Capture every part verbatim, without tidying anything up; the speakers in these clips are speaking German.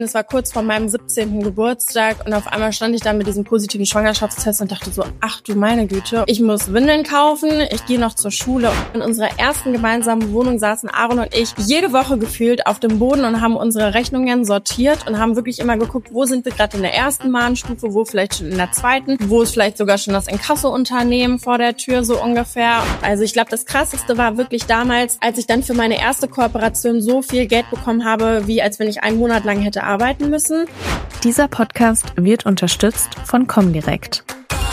Es war kurz vor meinem siebzehnten Geburtstag und auf einmal stand ich da mit diesem positiven Schwangerschaftstest und dachte so, ach du meine Güte, ich muss Windeln kaufen, ich gehe noch zur Schule. In unserer ersten gemeinsamen Wohnung saßen Aaron und ich jede Woche gefühlt auf dem Boden und haben unsere Rechnungen sortiert und haben wirklich immer geguckt, wo sind wir gerade in der ersten Mahnstufe, wo vielleicht schon in der zweiten, wo ist vielleicht sogar schon das Inkasso-Unternehmen vor der Tür so ungefähr. Also ich glaube, das Krasseste war wirklich damals, als ich dann für meine erste Kooperation so viel Geld bekommen habe, wie als wenn ich einen Monat lang hätte arbeiten müssen. Dieser Podcast wird unterstützt von Comdirect.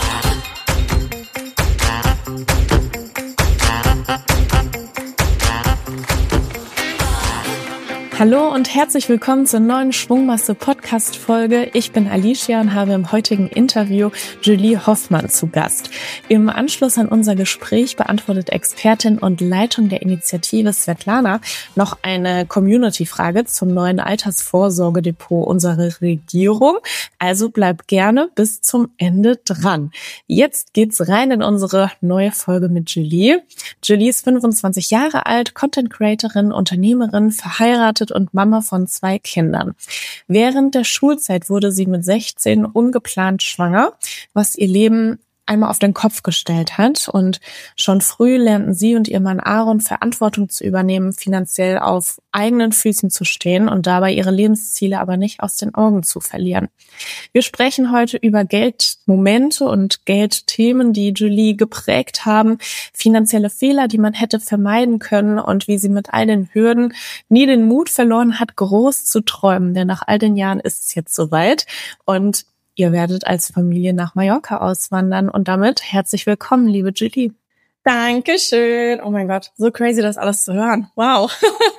Hallo und herzlich willkommen zur neuen Schwungmasse-Podcast-Folge. Ich bin Alicia und habe im heutigen Interview Julie Hoffmann zu Gast. Im Anschluss an unser Gespräch beantwortet Expertin und Leitung der Initiative Svetlana noch eine Community-Frage zum neuen Altersvorsorgedepot unserer Regierung. Also bleibt gerne bis zum Ende dran. Jetzt geht's rein in unsere neue Folge mit Julie. Julie ist fünfundzwanzig Jahre alt, Content-Creatorin, Unternehmerin, verheiratet und Mama von zwei Kindern. Während der Schulzeit wurde sie mit sechzehn ungeplant schwanger, was ihr Leben einmal auf den Kopf gestellt hat. Und schon früh lernten sie und ihr Mann Aaron Verantwortung zu übernehmen, finanziell auf eigenen Füßen zu stehen und dabei ihre Lebensziele aber nicht aus den Augen zu verlieren. Wir sprechen heute über Geldmomente und Geldthemen, die Julie geprägt haben, finanzielle Fehler, die man hätte vermeiden können und wie sie mit all den Hürden nie den Mut verloren hat, groß zu träumen. Denn nach all den Jahren ist es jetzt soweit und ihr werdet als Familie nach Mallorca auswandern und damit herzlich willkommen, liebe Julie. Dankeschön. Oh mein Gott, so crazy, das alles zu hören. Wow.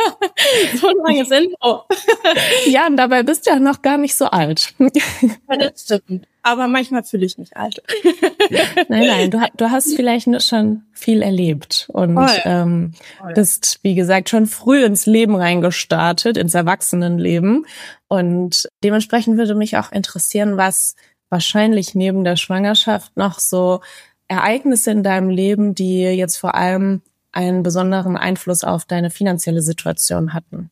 So ein langes Intro. Ja, und dabei bist du ja noch gar nicht so alt. Ja, das stimmt. Aber manchmal fühle ich mich alt. Nein, nein, du, du hast vielleicht schon viel erlebt und Voll. ähm, Voll. bist, wie gesagt, schon früh ins Leben reingestartet, ins Erwachsenenleben. Und dementsprechend würde mich auch interessieren, was wahrscheinlich neben der Schwangerschaft noch so Ereignisse in deinem Leben, die jetzt vor allem einen besonderen Einfluss auf deine finanzielle Situation hatten.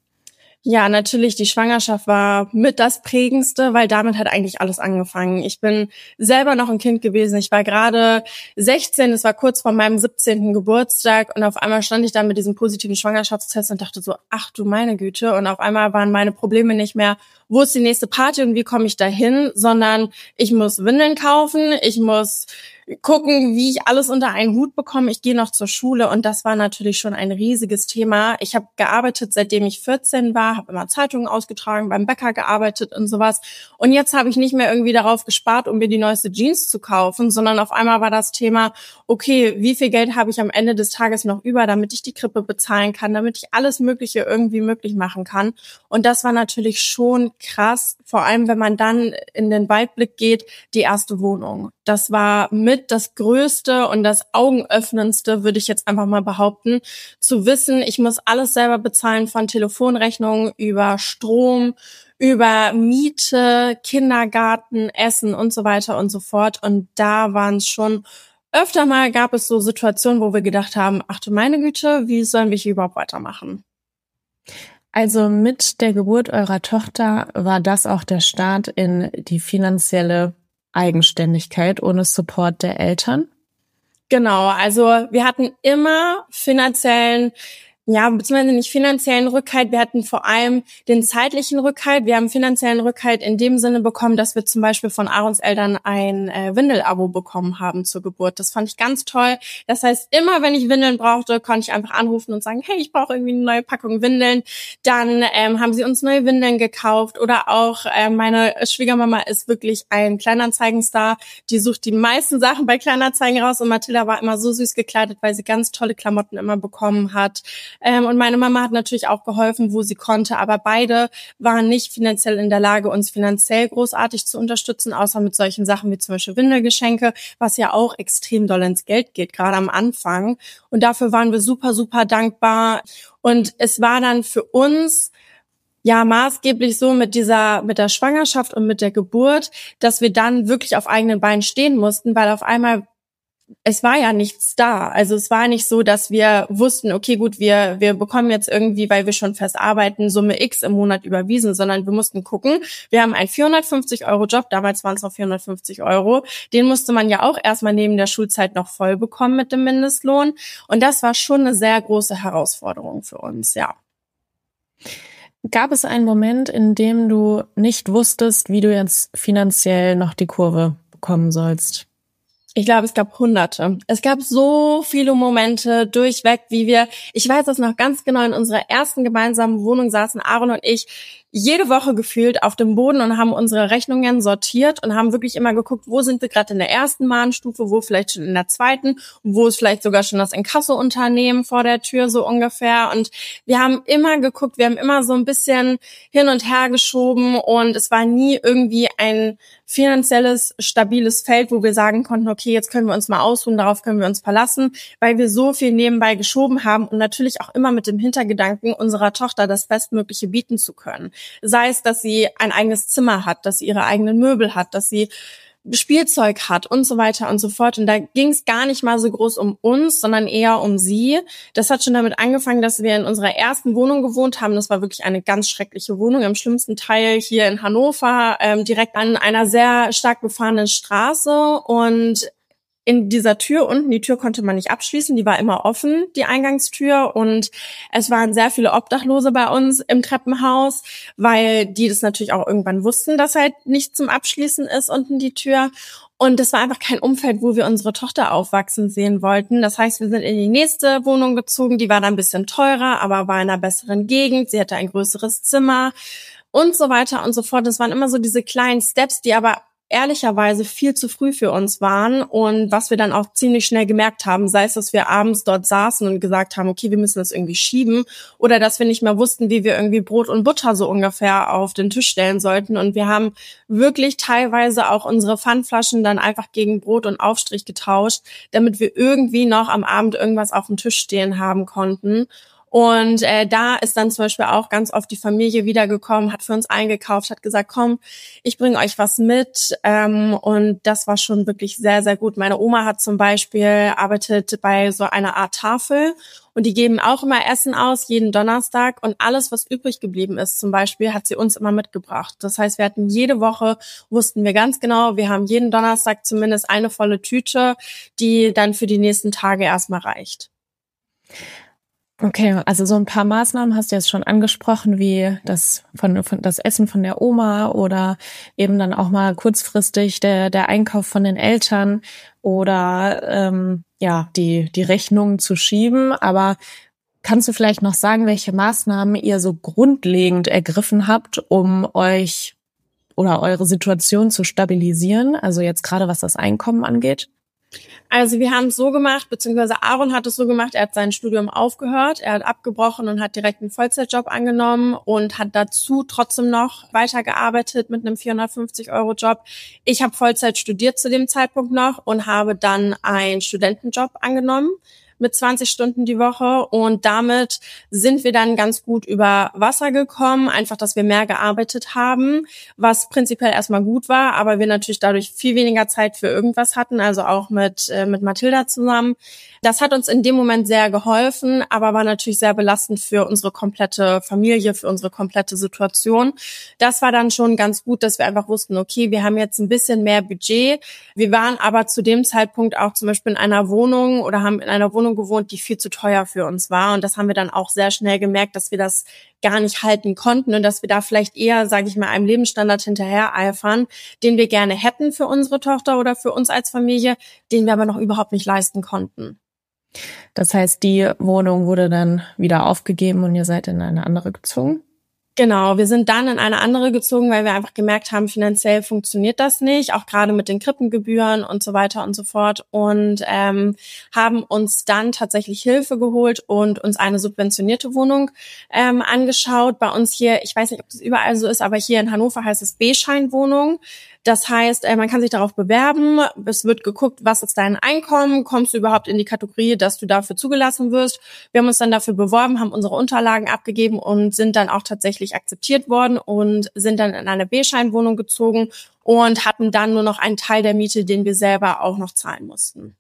Ja, natürlich, die Schwangerschaft war mit das Prägendste, weil damit hat eigentlich alles angefangen. Ich bin selber noch ein Kind gewesen. Ich war gerade sechzehn, es war kurz vor meinem siebzehnten Geburtstag und auf einmal stand ich da mit diesem positiven Schwangerschaftstest und dachte so, ach du meine Güte. Und auf einmal waren meine Probleme nicht mehr, wo ist die nächste Party und wie komme ich da hin, sondern ich muss Windeln kaufen, ich muss gucken, wie ich alles unter einen Hut bekomme. Ich gehe noch zur Schule und das war natürlich schon ein riesiges Thema. Ich habe gearbeitet, seitdem ich vierzehn war, habe immer Zeitungen ausgetragen, beim Bäcker gearbeitet und sowas. Und jetzt habe ich nicht mehr irgendwie darauf gespart, um mir die neueste Jeans zu kaufen, sondern auf einmal war das Thema, okay, wie viel Geld habe ich am Ende des Tages noch über, damit ich die Krippe bezahlen kann, damit ich alles Mögliche irgendwie möglich machen kann. Und das war natürlich schon krass, vor allem wenn man dann in den Weitblick geht, die erste Wohnung. Das war mit das Größte und das Augenöffnendste, würde ich jetzt einfach mal behaupten, zu wissen, ich muss alles selber bezahlen, von Telefonrechnungen über Strom, über Miete, Kindergarten, Essen und so weiter und so fort. Und da waren es schon öfter mal, gab es so Situationen, wo wir gedacht haben, ach du meine Güte, wie sollen wir hier überhaupt weitermachen? Also mit der Geburt eurer Tochter war das auch der Start in die finanzielle Eigenständigkeit ohne Support der Eltern? Genau, also wir hatten immer finanziellen, ja, beziehungsweise nicht finanziellen Rückhalt, wir hatten vor allem den zeitlichen Rückhalt. Wir haben finanziellen Rückhalt in dem Sinne bekommen, dass wir zum Beispiel von Aarons Eltern ein äh, Windel-Abo bekommen haben zur Geburt. Das fand ich ganz toll. Das heißt, immer wenn ich Windeln brauchte, konnte ich einfach anrufen und sagen, hey, ich brauche irgendwie eine neue Packung Windeln. Dann ähm, haben sie uns neue Windeln gekauft. Oder auch äh, meine Schwiegermama ist wirklich ein Kleinanzeigenstar. Die sucht die meisten Sachen bei Kleinanzeigen raus und Mathilda war immer so süß gekleidet, weil sie ganz tolle Klamotten immer bekommen hat. Ähm, und meine Mama hat natürlich auch geholfen, wo sie konnte, aber beide waren nicht finanziell in der Lage, uns finanziell großartig zu unterstützen, außer mit solchen Sachen wie zum Beispiel Windelgeschenke, was ja auch extrem doll ins Geld geht, gerade am Anfang. Und dafür waren wir super, super dankbar. Und es war dann für uns ja maßgeblich so mit dieser, mit der Schwangerschaft und mit der Geburt, dass wir dann wirklich auf eigenen Beinen stehen mussten, weil auf einmal es war ja nichts da. Also es war nicht so, dass wir wussten, okay, gut, wir wir bekommen jetzt irgendwie, weil wir schon fest arbeiten, Summe X im Monat überwiesen, sondern wir mussten gucken, wir haben einen vierhundertfünfzig Euro Job, damals waren es noch vierhundertfünfzig Euro, den musste man ja auch erstmal neben der Schulzeit noch voll bekommen mit dem Mindestlohn. Und das war schon eine sehr große Herausforderung für uns, ja. Gab es einen Moment, in dem du nicht wusstest, wie du jetzt finanziell noch die Kurve bekommen sollst? Ich glaube, es gab Hunderte. Es gab so viele Momente durchweg, wie wir, ich weiß das noch ganz genau, in unserer ersten gemeinsamen Wohnung saßen Aaron und ich jede Woche gefühlt auf dem Boden und haben unsere Rechnungen sortiert und haben wirklich immer geguckt, wo sind wir gerade in der ersten Mahnstufe, wo vielleicht schon in der zweiten, wo ist vielleicht sogar schon das Inkasso-Unternehmen vor der Tür so ungefähr. Und wir haben immer geguckt, wir haben immer so ein bisschen hin und her geschoben und es war nie irgendwie ein finanzielles, stabiles Feld, wo wir sagen konnten, okay, jetzt können wir uns mal ausruhen, darauf können wir uns verlassen, weil wir so viel nebenbei geschoben haben und natürlich auch immer mit dem Hintergedanken, unserer Tochter das Bestmögliche bieten zu können. Sei es, dass sie ein eigenes Zimmer hat, dass sie ihre eigenen Möbel hat, dass sie Spielzeug hat und so weiter und so fort. Und da ging es gar nicht mal so groß um uns, sondern eher um sie. Das hat schon damit angefangen, dass wir in unserer ersten Wohnung gewohnt haben. Das war wirklich eine ganz schreckliche Wohnung, im schlimmsten Teil hier in Hannover, ähm, direkt an einer sehr stark befahrenen Straße. Und in dieser Tür unten, die Tür konnte man nicht abschließen, die war immer offen, die Eingangstür, und es waren sehr viele Obdachlose bei uns im Treppenhaus, weil die das natürlich auch irgendwann wussten, dass halt nicht zum Abschließen ist unten die Tür. Und das war einfach kein Umfeld, wo wir unsere Tochter aufwachsen sehen wollten. Das heißt, wir sind in die nächste Wohnung gezogen, die war dann ein bisschen teurer, aber war in einer besseren Gegend, sie hatte ein größeres Zimmer und so weiter und so fort. Das waren immer so diese kleinen Steps, die aber ehrlicherweise viel zu früh für uns waren und was wir dann auch ziemlich schnell gemerkt haben, sei es, dass wir abends dort saßen und gesagt haben, okay, wir müssen das irgendwie schieben, oder dass wir nicht mehr wussten, wie wir irgendwie Brot und Butter so ungefähr auf den Tisch stellen sollten, und wir haben wirklich teilweise auch unsere Pfandflaschen dann einfach gegen Brot und Aufstrich getauscht, damit wir irgendwie noch am Abend irgendwas auf dem Tisch stehen haben konnten. Und äh, da ist dann zum Beispiel auch ganz oft die Familie wiedergekommen, hat für uns eingekauft, hat gesagt, komm, ich bringe euch was mit. Ähm, und das war schon wirklich sehr, sehr gut. Meine Oma hat zum Beispiel arbeitet bei so einer Art Tafel und die geben auch immer Essen aus, jeden Donnerstag. Und alles, was übrig geblieben ist zum Beispiel, hat sie uns immer mitgebracht. Das heißt, wir hatten jede Woche, wussten wir ganz genau, wir haben jeden Donnerstag zumindest eine volle Tüte, die dann für die nächsten Tage erstmal reicht. Okay, also so ein paar Maßnahmen hast du jetzt schon angesprochen, wie das von, von das Essen von der Oma oder eben dann auch mal kurzfristig der der Einkauf von den Eltern oder ähm, ja die die Rechnungen zu schieben. Aber kannst du vielleicht noch sagen, welche Maßnahmen ihr so grundlegend ergriffen habt, um euch oder eure Situation zu stabilisieren? Also jetzt gerade was das Einkommen angeht. Also wir haben es so gemacht, beziehungsweise Aaron hat es so gemacht, er hat sein Studium aufgehört, er hat abgebrochen und hat direkt einen Vollzeitjob angenommen und hat dazu trotzdem noch weitergearbeitet mit einem vierhundertfünfzig Euro Job. Ich habe Vollzeit studiert zu dem Zeitpunkt noch und habe dann einen Studentenjob angenommen mit zwanzig Stunden die Woche, und damit sind wir dann ganz gut über Wasser gekommen, einfach, dass wir mehr gearbeitet haben, was prinzipiell erstmal gut war, aber wir natürlich dadurch viel weniger Zeit für irgendwas hatten, also auch mit äh, mit Mathilda zusammen. Das hat uns in dem Moment sehr geholfen, aber war natürlich sehr belastend für unsere komplette Familie, für unsere komplette Situation. Das war dann schon ganz gut, dass wir einfach wussten, okay, wir haben jetzt ein bisschen mehr Budget. Wir waren aber zu dem Zeitpunkt auch zum Beispiel in einer Wohnung oder haben in einer Wohnung gewohnt, die viel zu teuer für uns war. Und das haben wir dann auch sehr schnell gemerkt, dass wir das gar nicht halten konnten und dass wir da vielleicht eher, sage ich mal, einem Lebensstandard hinterher eifern, den wir gerne hätten für unsere Tochter oder für uns als Familie, den wir aber noch überhaupt nicht leisten konnten. Das heißt, die Wohnung wurde dann wieder aufgegeben und ihr seid in eine andere gezogen? Genau, wir sind dann in eine andere gezogen, weil wir einfach gemerkt haben, finanziell funktioniert das nicht, auch gerade mit den Krippengebühren und so weiter und so fort, und ähm, haben uns dann tatsächlich Hilfe geholt und uns eine subventionierte Wohnung ähm, angeschaut. Bei uns hier, ich weiß nicht, ob es überall so ist, aber hier in Hannover heißt es B-Schein-Wohnung. Das heißt, man kann sich darauf bewerben, es wird geguckt, was ist dein Einkommen, kommst du überhaupt in die Kategorie, dass du dafür zugelassen wirst. Wir haben uns dann dafür beworben, haben unsere Unterlagen abgegeben und sind dann auch tatsächlich akzeptiert worden und sind dann in eine B-Schein-Wohnung gezogen und hatten dann nur noch einen Teil der Miete, den wir selber auch noch zahlen mussten.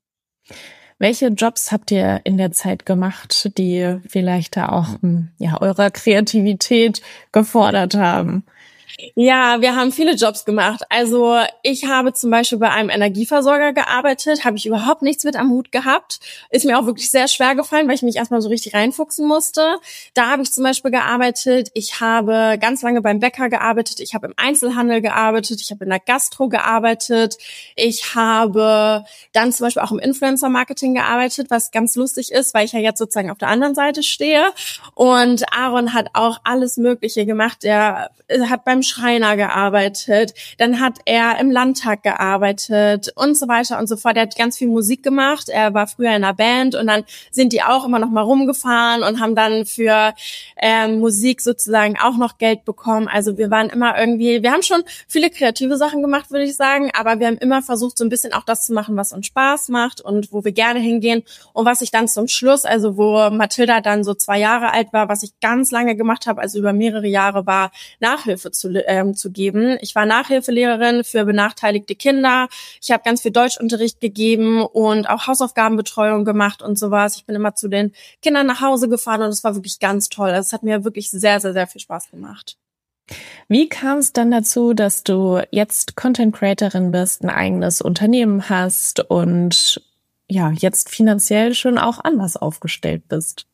Welche Jobs habt ihr in der Zeit gemacht, die vielleicht da auch ja eurer Kreativität gefordert haben? Ja, wir haben viele Jobs gemacht. Also ich habe zum Beispiel bei einem Energieversorger gearbeitet, habe ich überhaupt nichts mit am Hut gehabt. Ist mir auch wirklich sehr schwer gefallen, weil ich mich erstmal so richtig reinfuchsen musste. Da habe ich zum Beispiel gearbeitet. Ich habe ganz lange beim Bäcker gearbeitet. Ich habe im Einzelhandel gearbeitet. Ich habe in der Gastro gearbeitet. Ich habe dann zum Beispiel auch im Influencer-Marketing gearbeitet, was ganz lustig ist, weil ich ja jetzt sozusagen auf der anderen Seite stehe. Und Aaron hat auch alles Mögliche gemacht. Er hat beim Schreiner gearbeitet, dann hat er im Landtag gearbeitet und so weiter und so fort. Er hat ganz viel Musik gemacht. Er war früher in einer Band und dann sind die auch immer noch mal rumgefahren und haben dann für ähm, Musik sozusagen auch noch Geld bekommen. Also wir waren immer irgendwie, wir haben schon viele kreative Sachen gemacht, würde ich sagen, aber wir haben immer versucht, so ein bisschen auch das zu machen, was uns Spaß macht und wo wir gerne hingehen. Und was ich dann zum Schluss, also wo Mathilda dann so zwei Jahre alt war, was ich ganz lange gemacht habe, also über mehrere Jahre, war Nachhilfe zu Ähm, zu geben. Ich war Nachhilfelehrerin für benachteiligte Kinder. Ich habe ganz viel Deutschunterricht gegeben und auch Hausaufgabenbetreuung gemacht und sowas. Ich bin immer zu den Kindern nach Hause gefahren und es war wirklich ganz toll. Es hat mir wirklich sehr, sehr, sehr viel Spaß gemacht. Wie kam es dann dazu, dass du jetzt Content Creatorin bist, ein eigenes Unternehmen hast und ja, jetzt finanziell schon auch anders aufgestellt bist?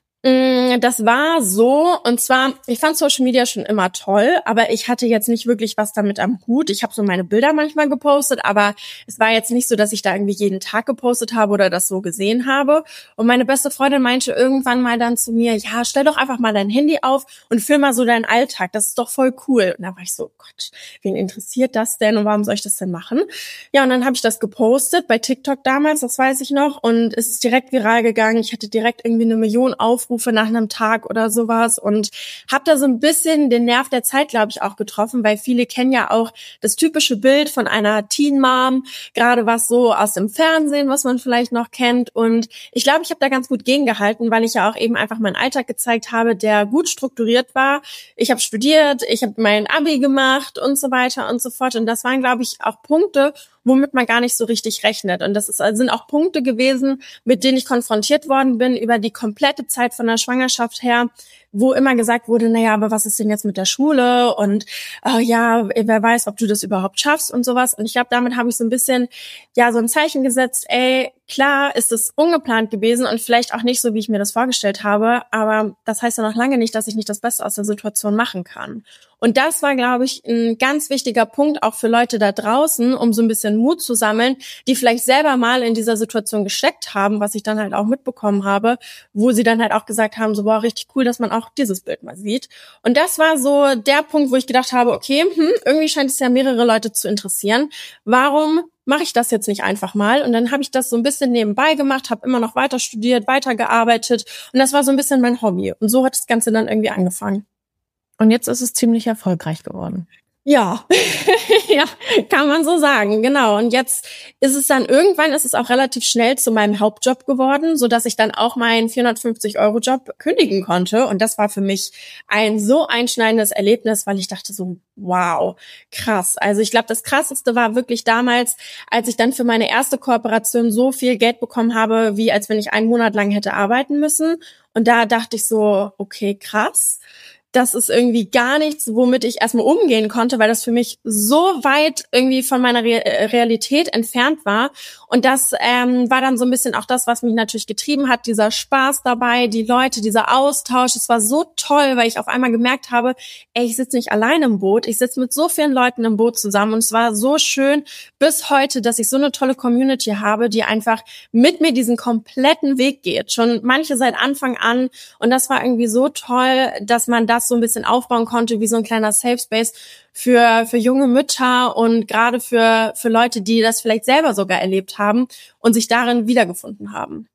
Das war so, und zwar, ich fand Social Media schon immer toll, aber ich hatte jetzt nicht wirklich was damit am Hut. Ich habe so meine Bilder manchmal gepostet, aber es war jetzt nicht so, dass ich da irgendwie jeden Tag gepostet habe oder das so gesehen habe. Und meine beste Freundin meinte irgendwann mal dann zu mir, ja, stell doch einfach mal dein Handy auf und film mal so deinen Alltag. Das ist doch voll cool. Und da war ich so, Gott, wen interessiert das denn und warum soll ich das denn machen? Ja, und dann habe ich das gepostet bei TikTok damals, das weiß ich noch, und es ist direkt viral gegangen. Ich hatte direkt irgendwie eine Million Aufrufe nach einem Tag oder sowas und habe da so ein bisschen den Nerv der Zeit, glaube ich, auch getroffen, weil viele kennen ja auch das typische Bild von einer Teen Mom, gerade was so aus dem Fernsehen, was man vielleicht noch kennt, und ich glaube, ich habe da ganz gut gegengehalten, weil ich ja auch eben einfach meinen Alltag gezeigt habe, der gut strukturiert war. Ich habe studiert, ich habe mein Abi gemacht und so weiter und so fort, und das waren, glaube ich, auch Punkte, womit man gar nicht so richtig rechnet. Und das ist, sind auch Punkte gewesen, mit denen ich konfrontiert worden bin über die komplette Zeit von der Schwangerschaft her, wo immer gesagt wurde, naja, aber was ist denn jetzt mit der Schule? Und äh, ja, wer weiß, ob du das überhaupt schaffst und sowas. Und ich glaube, damit habe ich so ein bisschen, ja, so ein Zeichen gesetzt, ey, klar ist es ungeplant gewesen und vielleicht auch nicht so, wie ich mir das vorgestellt habe, aber das heißt ja noch lange nicht, dass ich nicht das Beste aus der Situation machen kann. Und das war, glaube ich, ein ganz wichtiger Punkt auch für Leute da draußen, um so ein bisschen Mut zu sammeln, die vielleicht selber mal in dieser Situation gesteckt haben, was ich dann halt auch mitbekommen habe, wo sie dann halt auch gesagt haben, so, boah, richtig cool, dass man auch dieses Bild mal sieht. Und das war so der Punkt, wo ich gedacht habe, okay, hm, irgendwie scheint es ja mehrere Leute zu interessieren. Warum mache ich das jetzt nicht einfach mal? Und dann habe ich das so ein bisschen nebenbei gemacht, habe immer noch weiter studiert, weitergearbeitet, und das war so ein bisschen mein Hobby. Und so hat das Ganze dann irgendwie angefangen. Und jetzt ist es ziemlich erfolgreich geworden. Ja, ja, kann man so sagen, genau. Und jetzt ist es dann, irgendwann ist es auch relativ schnell zu meinem Hauptjob geworden, so dass ich dann auch meinen vierhundertfünfzig Euro Job kündigen konnte. Und das war für mich ein so einschneidendes Erlebnis, weil ich dachte so, wow, krass. Also ich glaube, das Krasseste war wirklich damals, als ich dann für meine erste Kooperation so viel Geld bekommen habe, wie als wenn ich einen Monat lang hätte arbeiten müssen. Und da dachte ich so, okay, krass. Das ist irgendwie gar nichts, womit ich erstmal umgehen konnte, weil das für mich so weit irgendwie von meiner Re- Realität entfernt war. Und das ähm, war dann so ein bisschen auch das, was mich natürlich getrieben hat, dieser Spaß dabei, die Leute, dieser Austausch. Es war so toll, weil ich auf einmal gemerkt habe, ey, ich sitze nicht allein im Boot, ich sitze mit so vielen Leuten im Boot zusammen. Und es war so schön bis heute, dass ich so eine tolle Community habe, die einfach mit mir diesen kompletten Weg geht. Schon manche seit Anfang an. Und das war irgendwie so toll, dass man das so ein bisschen aufbauen konnte, wie so ein kleiner Safe Space für für junge Mütter und gerade für für Leute, die das vielleicht selber sogar erlebt haben und sich darin wiedergefunden haben.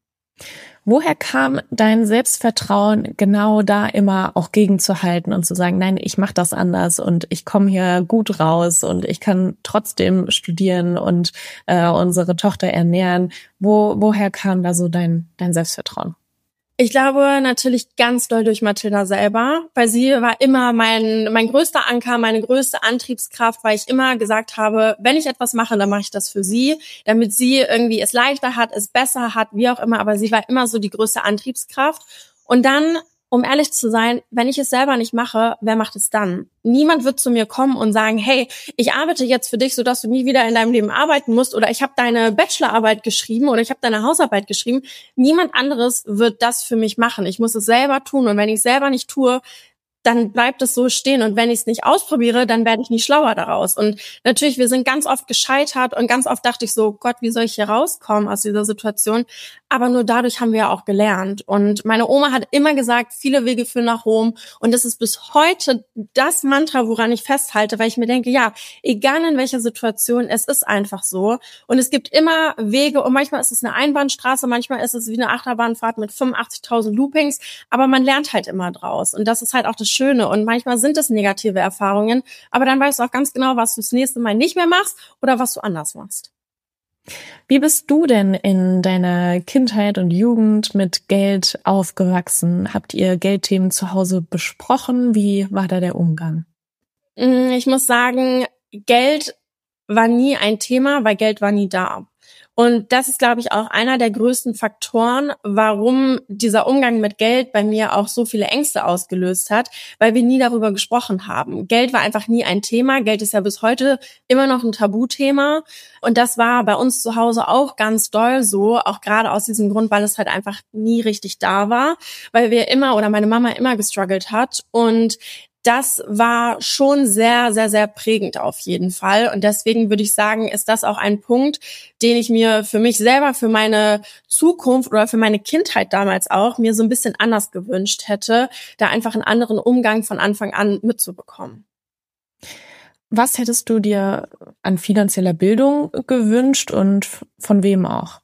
Woher kam dein Selbstvertrauen, genau da immer auch gegenzuhalten und zu sagen, nein, ich mache das anders und ich komme hier gut raus und ich kann trotzdem studieren und äh, unsere Tochter ernähren? Wo woher kam da so dein dein Selbstvertrauen? Ich glaube natürlich ganz doll durch Mathilda selber, weil sie war immer mein mein größter Anker, meine größte Antriebskraft, weil ich immer gesagt habe, wenn ich etwas mache, dann mache ich das für sie, damit sie irgendwie es leichter hat, es besser hat, wie auch immer. Aber sie war immer so die größte Antriebskraft. Und dann, um ehrlich zu sein, wenn ich es selber nicht mache, wer macht es dann? Niemand wird zu mir kommen und sagen, hey, ich arbeite jetzt für dich, sodass du nie wieder in deinem Leben arbeiten musst, oder ich habe deine Bachelorarbeit geschrieben oder ich habe deine Hausarbeit geschrieben. Niemand anderes wird das für mich machen. Ich muss es selber tun, und wenn ich es selber nicht tue, dann bleibt es so stehen, und wenn ich es nicht ausprobiere, dann werde ich nicht schlauer daraus. Und natürlich, wir sind ganz oft gescheitert und ganz oft dachte ich so, Gott, wie soll ich hier rauskommen aus dieser Situation? Aber nur dadurch haben wir ja auch gelernt. Und meine Oma hat immer gesagt, viele Wege führen nach Rom, und das ist bis heute das Mantra, woran ich festhalte, weil ich mir denke, ja, egal in welcher Situation, es ist einfach so, und es gibt immer Wege, und manchmal ist es eine Einbahnstraße, manchmal ist es wie eine Achterbahnfahrt mit fünfundachtzigtausend Loopings, aber man lernt halt immer draus, und das ist halt auch das Schöne. Und manchmal sind es negative Erfahrungen, aber dann weißt du auch ganz genau, was du das nächste Mal nicht mehr machst oder was du anders machst. Wie bist du denn in deiner Kindheit und Jugend mit Geld aufgewachsen? Habt ihr Geldthemen zu Hause besprochen? Wie war da der Umgang? Ich muss sagen, Geld war nie ein Thema, weil Geld war nie da. Und das ist, glaube ich, auch einer der größten Faktoren, warum dieser Umgang mit Geld bei mir auch so viele Ängste ausgelöst hat, weil wir nie darüber gesprochen haben. Geld war einfach nie ein Thema. Geld ist ja bis heute immer noch ein Tabuthema. Und das war bei uns zu Hause auch ganz doll so, auch gerade aus diesem Grund, weil es halt einfach nie richtig da war, weil wir immer oder meine Mama immer gestruggelt hat. Und das war schon sehr, sehr, sehr prägend auf jeden Fall. Und deswegen würde ich sagen, ist das auch ein Punkt, den ich mir für mich selber, für meine Zukunft oder für meine Kindheit damals auch, mir so ein bisschen anders gewünscht hätte, da einfach einen anderen Umgang von Anfang an mitzubekommen. Was hättest du dir an finanzieller Bildung gewünscht und von wem auch?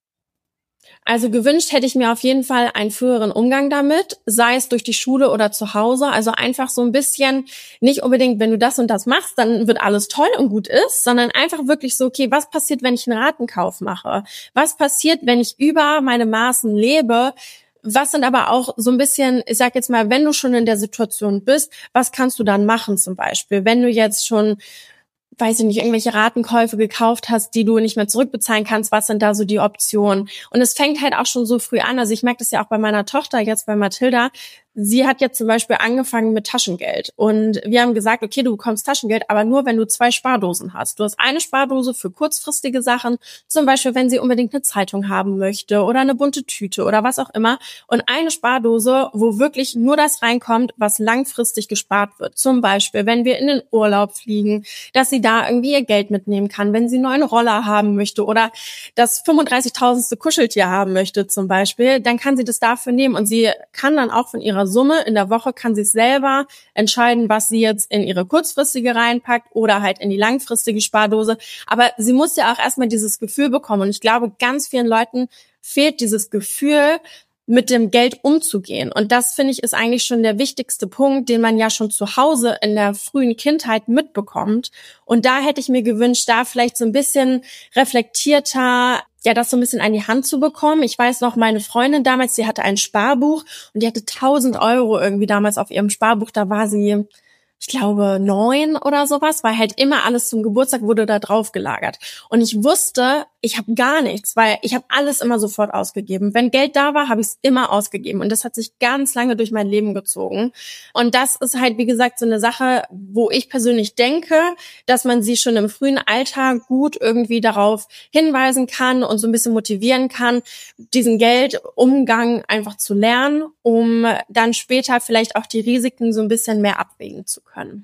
Also gewünscht hätte ich mir auf jeden Fall einen früheren Umgang damit, sei es durch die Schule oder zu Hause. Also einfach so ein bisschen, nicht unbedingt, wenn du das und das machst, dann wird alles toll und gut ist, sondern einfach wirklich so, okay, was passiert, wenn ich einen Ratenkauf mache? Was passiert, wenn ich über meine Maßen lebe? Was sind aber auch so ein bisschen, ich sag jetzt mal, wenn du schon in der Situation bist, was kannst du dann machen zum Beispiel? Wenn du jetzt schon, weiß ich nicht, irgendwelche Ratenkäufe gekauft hast, die du nicht mehr zurückbezahlen kannst, was sind da so die Optionen? Und es fängt halt auch schon so früh an, also ich merke das ja auch bei meiner Tochter, jetzt bei Mathilda, sie hat jetzt zum Beispiel angefangen mit Taschengeld, und wir haben gesagt, okay, du bekommst Taschengeld, aber nur, wenn du zwei Spardosen hast. Du hast eine Spardose für kurzfristige Sachen, zum Beispiel, wenn sie unbedingt eine Zeitung haben möchte oder eine bunte Tüte oder was auch immer, und eine Spardose, wo wirklich nur das reinkommt, was langfristig gespart wird. Zum Beispiel, wenn wir in den Urlaub fliegen, dass sie da irgendwie ihr Geld mitnehmen kann, wenn sie einen neuen Roller haben möchte oder das fünfunddreißigtausendste Kuscheltier haben möchte zum Beispiel, dann kann sie das dafür nehmen, und sie kann dann auch von ihrer Summe in der Woche, kann sie selber entscheiden, was sie jetzt in ihre kurzfristige reinpackt oder halt in die langfristige Spardose. Aber sie muss ja auch erstmal dieses Gefühl bekommen, und ich glaube, ganz vielen Leuten fehlt dieses Gefühl, mit dem Geld umzugehen. Und das, finde ich, ist eigentlich schon der wichtigste Punkt, den man ja schon zu Hause in der frühen Kindheit mitbekommt. Und da hätte ich mir gewünscht, da vielleicht so ein bisschen reflektierter, ja, das so ein bisschen an die Hand zu bekommen. Ich weiß noch, meine Freundin damals, die hatte ein Sparbuch, und die hatte tausend Euro irgendwie damals auf ihrem Sparbuch. Da war sie, ich glaube, neun oder sowas, weil halt immer alles zum Geburtstag wurde da drauf gelagert. Und ich wusste, ich habe gar nichts, weil ich habe alles immer sofort ausgegeben. Wenn Geld da war, habe ich es immer ausgegeben. Und das hat sich ganz lange durch mein Leben gezogen. Und das ist halt, wie gesagt, so eine Sache, wo ich persönlich denke, dass man sie schon im frühen Alter gut irgendwie darauf hinweisen kann und so ein bisschen motivieren kann, diesen Geldumgang einfach zu lernen, um dann später vielleicht auch die Risiken so ein bisschen mehr abwägen zu können.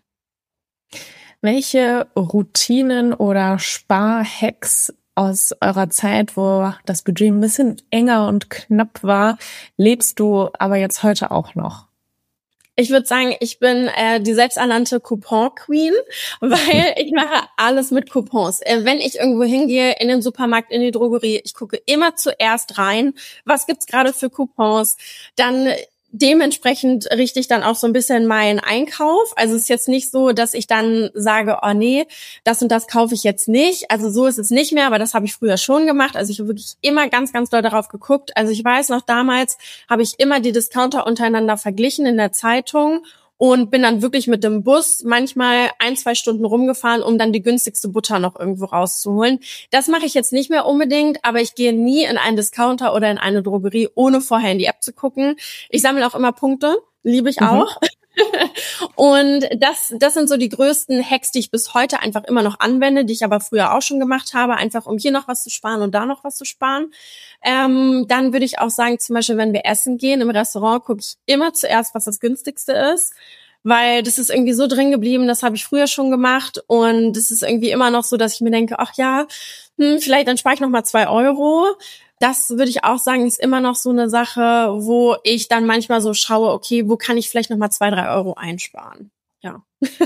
Welche Routinen oder Sparhacks aus eurer Zeit, wo das Budget ein bisschen enger und knapp war, lebst du aber jetzt heute auch noch? Ich würde sagen, ich bin äh, die selbsternannte Coupon-Queen, weil ich mache alles mit Coupons. Äh, wenn ich irgendwo hingehe, in den Supermarkt, in die Drogerie, ich gucke immer zuerst rein, was gibt's gerade für Coupons. Dann dementsprechend richte ich dann auch so ein bisschen meinen Einkauf. Also es ist jetzt nicht so, dass ich dann sage, oh nee, das und das kaufe ich jetzt nicht. Also so ist es nicht mehr, aber das habe ich früher schon gemacht. Also ich habe wirklich immer ganz, ganz doll darauf geguckt. Also ich weiß noch, damals habe ich immer die Discounter untereinander verglichen in der Zeitung und bin dann wirklich mit dem Bus manchmal ein, zwei Stunden rumgefahren, um dann die günstigste Butter noch irgendwo rauszuholen. Das mache ich jetzt nicht mehr unbedingt, aber ich gehe nie in einen Discounter oder in eine Drogerie, ohne vorher in die App zu gucken. Ich sammle auch immer Punkte, liebe ich auch. Mhm. Und das, das sind so die größten Hacks, die ich bis heute einfach immer noch anwende, die ich aber früher auch schon gemacht habe, einfach um hier noch was zu sparen und da noch was zu sparen. Ähm, dann würde ich auch sagen, zum Beispiel, wenn wir essen gehen im Restaurant, gucke ich immer zuerst, was das günstigste ist, weil das ist irgendwie so drin geblieben, das habe ich früher schon gemacht und es ist irgendwie immer noch so, dass ich mir denke, ach ja, hm, vielleicht dann spare ich noch mal zwei Euro. Das würde ich auch sagen, ist immer noch so eine Sache, wo ich dann manchmal so schaue, okay, wo kann ich vielleicht noch mal zwei, drei Euro einsparen? Ja.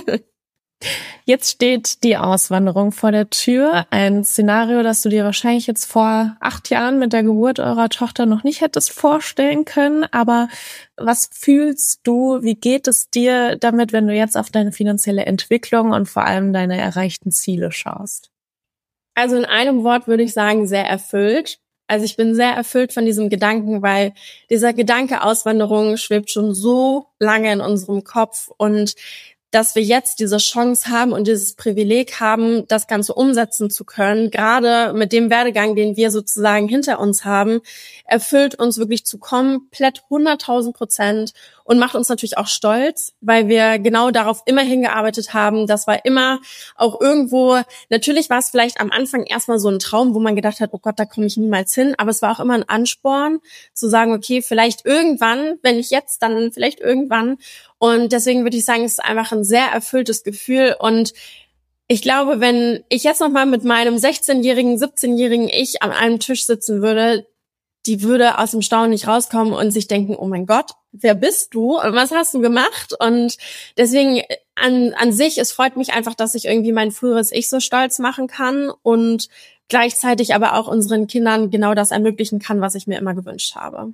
Jetzt steht die Auswanderung vor der Tür. Ein Szenario, das du dir wahrscheinlich jetzt vor acht Jahren mit der Geburt eurer Tochter noch nicht hättest vorstellen können. Aber was fühlst du, wie geht es dir damit, wenn du jetzt auf deine finanzielle Entwicklung und vor allem deine erreichten Ziele schaust? Also in einem Wort würde ich sagen, sehr erfüllt. Also ich bin sehr erfüllt von diesem Gedanken, weil dieser Gedanke Auswanderung schwebt schon so lange in unserem Kopf und dass wir jetzt diese Chance haben und dieses Privileg haben, das Ganze umsetzen zu können, gerade mit dem Werdegang, den wir sozusagen hinter uns haben, erfüllt uns wirklich zu komplett hunderttausend Prozent und macht uns natürlich auch stolz, weil wir genau darauf immer hingearbeitet haben. Das war immer auch irgendwo, natürlich war es vielleicht am Anfang erstmal so ein Traum, wo man gedacht hat, oh Gott, da komme ich niemals hin, aber es war auch immer ein Ansporn, zu sagen, okay, vielleicht irgendwann, wenn nicht jetzt, dann vielleicht irgendwann. Und deswegen würde ich sagen, es ist einfach ein sehr erfülltes Gefühl. Und ich glaube, wenn ich jetzt nochmal mit meinem sechzehnjährigen, siebzehnjährigen Ich an einem Tisch sitzen würde, die würde aus dem Staunen nicht rauskommen und sich denken, oh mein Gott, wer bist du und was hast du gemacht? Und deswegen an, an sich, es freut mich einfach, dass ich irgendwie mein früheres Ich so stolz machen kann und gleichzeitig aber auch unseren Kindern genau das ermöglichen kann, was ich mir immer gewünscht habe.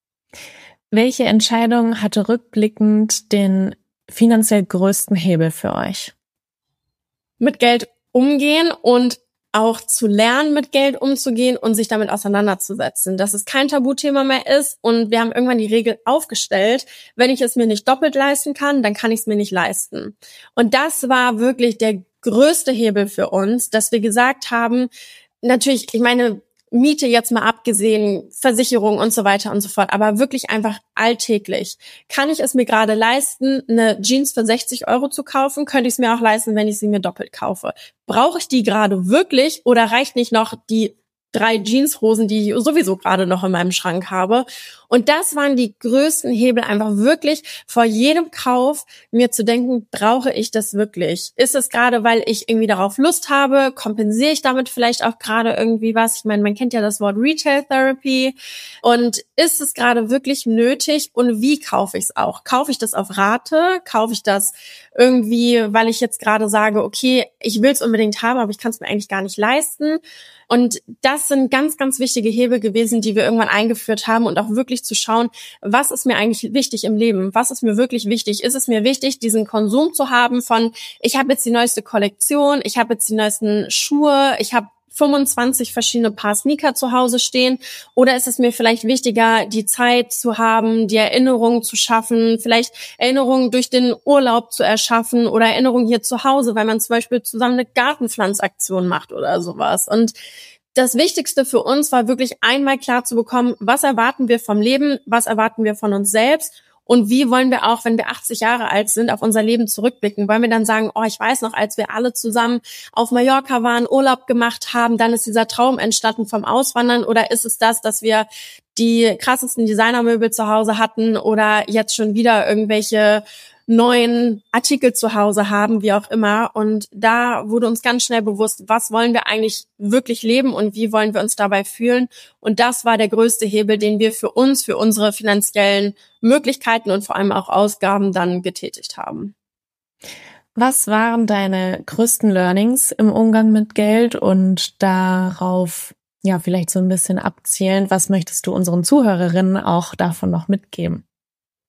Welche Entscheidung hatte rückblickend den finanziell größten Hebel für euch? Mit Geld umgehen und auch zu lernen, mit Geld umzugehen und sich damit auseinanderzusetzen, dass es kein Tabuthema mehr ist und wir haben irgendwann die Regel aufgestellt, wenn ich es mir nicht doppelt leisten kann, dann kann ich es mir nicht leisten. Und das war wirklich der größte Hebel für uns, dass wir gesagt haben, natürlich, ich meine, Miete jetzt mal abgesehen, Versicherung und so weiter und so fort, aber wirklich einfach alltäglich. Kann ich es mir gerade leisten, eine Jeans für sechzig Euro zu kaufen? Könnte ich es mir auch leisten, wenn ich sie mir doppelt kaufe? Brauche ich die gerade wirklich oder reicht nicht noch die drei Jeanshosen, die ich sowieso gerade noch in meinem Schrank habe? Und das waren die größten Hebel, einfach wirklich vor jedem Kauf mir zu denken, brauche ich das wirklich? Ist es gerade, weil ich irgendwie darauf Lust habe? Kompensiere ich damit vielleicht auch gerade irgendwie was? Ich meine, man kennt ja das Wort Retail Therapy. Und ist es gerade wirklich nötig? Und wie kaufe ich es auch? Kaufe ich das auf Rate? Kaufe ich das irgendwie, weil ich jetzt gerade sage, okay, ich will es unbedingt haben, aber ich kann es mir eigentlich gar nicht leisten? Und das sind ganz, ganz wichtige Hebel gewesen, die wir irgendwann eingeführt haben und auch wirklich zu schauen, was ist mir eigentlich wichtig im Leben? Was ist mir wirklich wichtig? Ist es mir wichtig, diesen Konsum zu haben von, ich habe jetzt die neueste Kollektion, ich habe jetzt die neuesten Schuhe, ich habe fünfundzwanzig verschiedene Paar Sneaker zu Hause stehen? Oder ist es mir vielleicht wichtiger, die Zeit zu haben, die Erinnerungen zu schaffen, vielleicht Erinnerungen durch den Urlaub zu erschaffen oder Erinnerungen hier zu Hause, weil man zum Beispiel zusammen eine Gartenpflanzaktion macht oder sowas. Und das Wichtigste für uns war wirklich einmal klar zu bekommen, was erwarten wir vom Leben, was erwarten wir von uns selbst und wie wollen wir auch, wenn wir achtzig Jahre alt sind, auf unser Leben zurückblicken. Wollen wir dann sagen, oh, ich weiß noch, als wir alle zusammen auf Mallorca waren, Urlaub gemacht haben, dann ist dieser Traum entstanden vom Auswandern, oder ist es das, dass wir die krassesten Designermöbel zu Hause hatten oder jetzt schon wieder irgendwelche neuen Artikel zu Hause haben, wie auch immer. Und da wurde uns ganz schnell bewusst, was wollen wir eigentlich wirklich leben und wie wollen wir uns dabei fühlen. Und das war der größte Hebel, den wir für uns, für unsere finanziellen Möglichkeiten und vor allem auch Ausgaben dann getätigt haben. Was waren deine größten Learnings im Umgang mit Geld und darauf, ja, vielleicht so ein bisschen abzielen, was möchtest du unseren Zuhörerinnen auch davon noch mitgeben?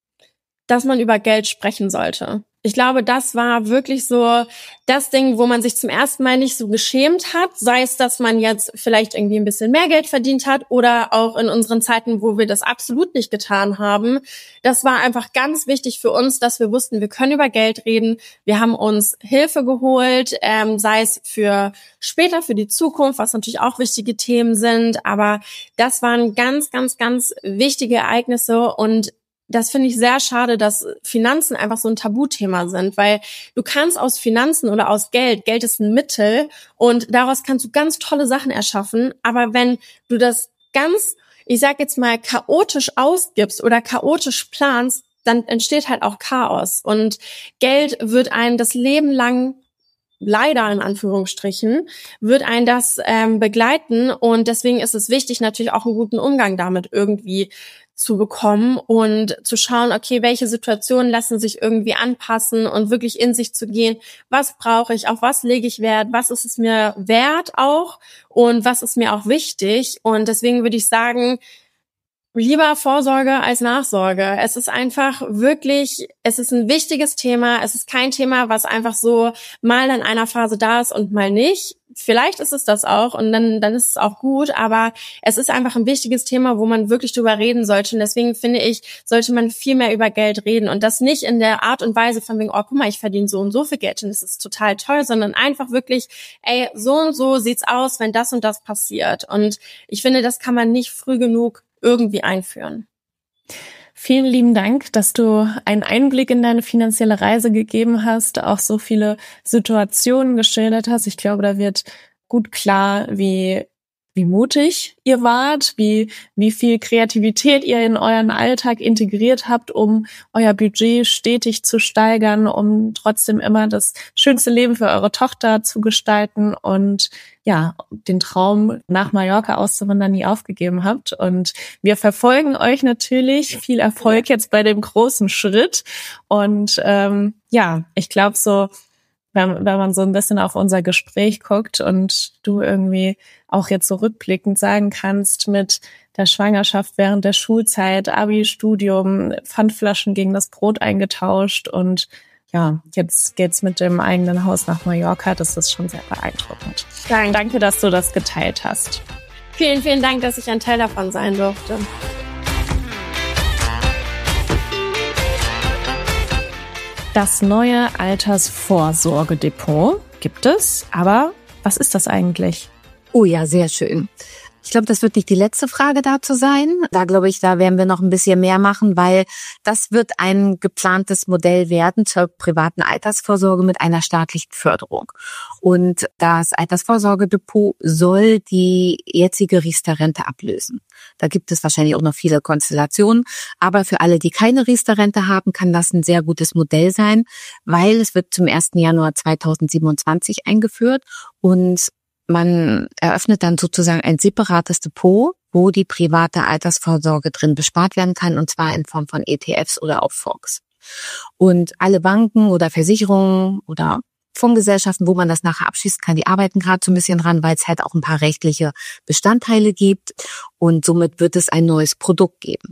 dass man über Geld sprechen sollte. Ich glaube, das war wirklich so das Ding, wo man sich zum ersten Mal nicht so geschämt hat, sei es, dass man jetzt vielleicht irgendwie ein bisschen mehr Geld verdient hat oder auch in unseren Zeiten, wo wir das absolut nicht getan haben. Das war einfach ganz wichtig für uns, dass wir wussten, wir können über Geld reden. Wir haben uns Hilfe geholt, ähm, sei es für später, für die Zukunft, was natürlich auch wichtige Themen sind. Aber das waren ganz, ganz, ganz wichtige Ereignisse und das finde ich sehr schade, dass Finanzen einfach so ein Tabuthema sind, weil du kannst aus Finanzen oder aus Geld, Geld ist ein Mittel und daraus kannst du ganz tolle Sachen erschaffen, aber wenn du das ganz, ich sag jetzt mal, chaotisch ausgibst oder chaotisch planst, dann entsteht halt auch Chaos und Geld wird einen das Leben lang leider in Anführungsstrichen, wird einen das ähm, begleiten und deswegen ist es wichtig, natürlich auch einen guten Umgang damit irgendwie zu bekommen und zu schauen, okay, welche Situationen lassen sich irgendwie anpassen und wirklich in sich zu gehen, was brauche ich, auf was lege ich Wert, was ist es mir wert auch und was ist mir auch wichtig und deswegen würde ich sagen, lieber Vorsorge als Nachsorge. Es ist einfach wirklich, es ist ein wichtiges Thema. Es ist kein Thema, was einfach so mal in einer Phase da ist und mal nicht. Vielleicht ist es das auch und dann dann ist es auch gut, aber es ist einfach ein wichtiges Thema, wo man wirklich drüber reden sollte. Und deswegen finde ich, sollte man viel mehr über Geld reden und das nicht in der Art und Weise von wegen, oh, guck mal, ich verdiene so und so viel Geld und das ist total toll, sondern einfach wirklich, ey, so und so sieht's aus, wenn das und das passiert. Und ich finde, das kann man nicht früh genug irgendwie einführen. Vielen lieben Dank, dass du einen Einblick in deine finanzielle Reise gegeben hast, auch so viele Situationen geschildert hast. Ich glaube, da wird gut klar, wie wie mutig ihr wart, wie wie viel Kreativität ihr in euren Alltag integriert habt, um euer Budget stetig zu steigern, um trotzdem immer das schönste Leben für eure Tochter zu gestalten und ja, den Traum nach Mallorca auszuwandern nie aufgegeben habt. Und wir verfolgen euch natürlich. Viel Erfolg jetzt bei dem großen Schritt. Und ähm, ja, ich glaube so, wenn, wenn man so ein bisschen auf unser Gespräch guckt und du irgendwie auch jetzt so rückblickend sagen kannst, mit der Schwangerschaft während der Schulzeit, Abi, Studium, Pfandflaschen gegen das Brot eingetauscht und ja, jetzt geht's mit dem eigenen Haus nach Mallorca. Das ist schon sehr beeindruckend. Danke. Danke, dass du das geteilt hast. Vielen, vielen Dank, dass ich ein Teil davon sein durfte. Das neue Altersvorsorgedepot gibt es, aber was ist das eigentlich? Oh ja, sehr schön. Ich glaube, das wird nicht die letzte Frage dazu sein. Da glaube ich, da werden wir noch ein bisschen mehr machen, weil das wird ein geplantes Modell werden zur privaten Altersvorsorge mit einer staatlichen Förderung. Und das Altersvorsorgedepot soll die jetzige Riester-Rente ablösen. Da gibt es wahrscheinlich auch noch viele Konstellationen. Aber für alle, die keine Riester-Rente haben, kann das ein sehr gutes Modell sein, weil es wird zum ersten Januar zweitausendsiebenundzwanzig eingeführt und man eröffnet dann sozusagen ein separates Depot, wo die private Altersvorsorge drin bespart werden kann, und zwar in Form von E T Fs oder auch Fonds. Und alle Banken oder Versicherungen oder Fondsgesellschaften, wo man das nachher abschließen kann, die arbeiten gerade so ein bisschen dran, weil es halt auch ein paar rechtliche Bestandteile gibt und somit wird es ein neues Produkt geben.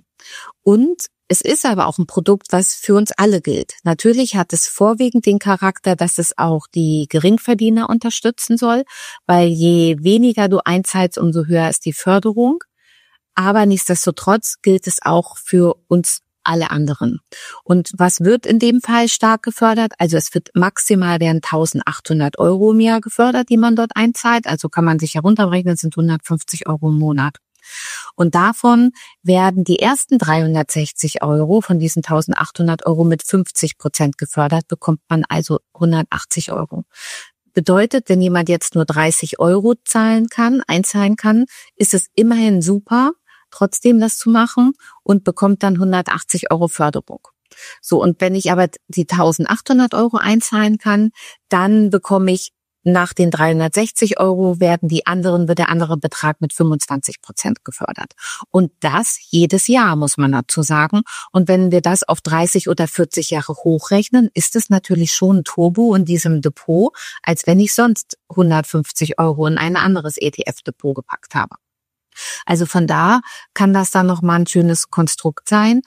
Und es ist aber auch ein Produkt, was für uns alle gilt. Natürlich hat es vorwiegend den Charakter, dass es auch die Geringverdiener unterstützen soll, weil je weniger du einzahlst, umso höher ist die Förderung. Aber nichtsdestotrotz gilt es auch für uns alle anderen. Und was wird in dem Fall stark gefördert? Also es wird maximal werden eintausendachthundert Euro im Jahr gefördert, die man dort einzahlt. Also kann man sich herunterrechnen, das sind hundertfünfzig Euro im Monat. Und davon werden die ersten dreihundertsechzig Euro von diesen eintausendachthundert Euro mit fünfzig Prozent gefördert, bekommt man also hundertachtzig Euro. Bedeutet, wenn jemand jetzt nur dreißig Euro zahlen kann, einzahlen kann, ist es immerhin super, trotzdem das zu machen und bekommt dann hundertachtzig Euro Förderung. So, und wenn ich aber die eintausendachthundert Euro einzahlen kann, dann bekomme ich nach den dreihundertsechzig Euro werden die anderen, wird der andere Betrag mit fünfundzwanzig Prozent gefördert. Und das jedes Jahr, muss man dazu sagen. Und wenn wir das auf dreißig oder vierzig Jahre hochrechnen, ist es natürlich schon ein Turbo in diesem Depot, als wenn ich sonst hundertfünfzig Euro in ein anderes E T F-Depot gepackt habe. Also von da kann das dann nochmal ein schönes Konstrukt sein.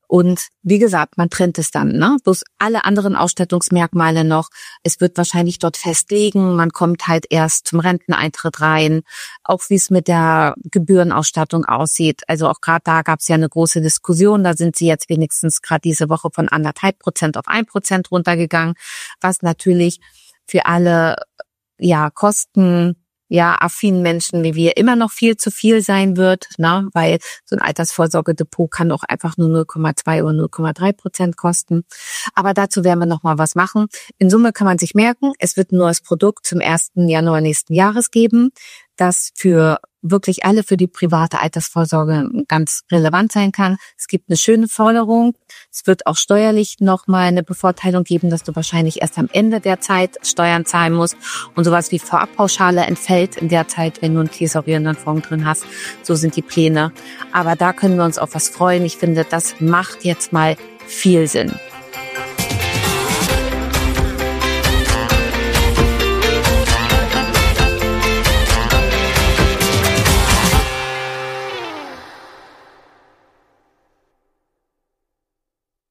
Und wie gesagt, man trennt es dann, ne? Bloß alle anderen Ausstattungsmerkmale noch. Es wird wahrscheinlich dort festlegen, man kommt halt erst zum Renteneintritt rein, auch wie es mit der Gebührenausstattung aussieht. Also auch gerade da gab es ja eine große Diskussion, da sind sie jetzt wenigstens gerade diese Woche von anderthalb Prozent auf ein Prozent runtergegangen, was natürlich für alle ja Kosten ja, affinen Menschen wie wir immer noch viel zu viel sein wird, ne? Weil so ein Altersvorsorgedepot kann auch einfach nur null Komma zwei oder null Komma drei Prozent kosten. Aber dazu werden wir nochmal was machen. In Summe kann man sich merken, es wird ein neues Produkt zum ersten Januar nächsten Jahres geben, das für wirklich alle für die private Altersvorsorge ganz relevant sein kann. Es gibt eine schöne Forderung. Es wird auch steuerlich nochmal eine Bevorteilung geben, dass du wahrscheinlich erst am Ende der Zeit Steuern zahlen musst. Und sowas wie Vorabpauschale entfällt in der Zeit, wenn du einen tesorierenden Fonds drin hast. So sind die Pläne. Aber da können wir uns auf was freuen. Ich finde, das macht jetzt mal viel Sinn.